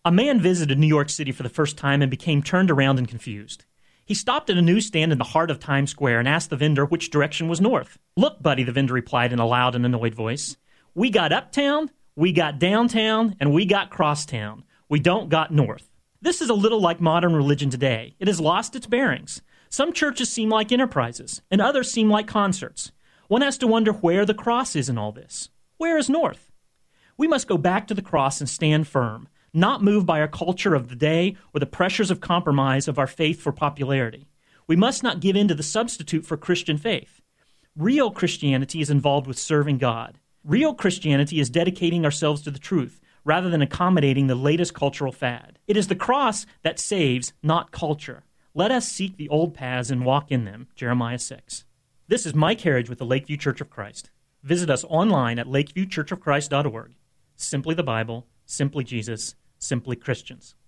A man visited New York City for the first time and became turned around and confused. He stopped at a newsstand in the heart of Times Square and asked the vendor which direction was north. "Look, buddy," the vendor replied in a loud and annoyed voice. "We got uptown, we got downtown, and we got crosstown. We don't got north." This is a little like modern religion today. It has lost its bearings. Some churches seem like enterprises, and others seem like concerts. One has to wonder where the cross is in all this. Where is north? We must go back to the cross and stand firm, not moved by our culture of the day or the pressures of compromise of our faith for popularity. We must not give in to the substitute for Christian faith. Real Christianity is involved with serving God. Real Christianity is dedicating ourselves to the truth rather than accommodating the latest cultural fad. It is the cross that saves, not culture. Let us seek the old paths and walk in them, Jeremiah 6. This is Mike Harridge with the Lakeview Church of Christ. Visit us online at lakeviewchurchofchrist.org. Simply the Bible, simply Jesus, simply Christians.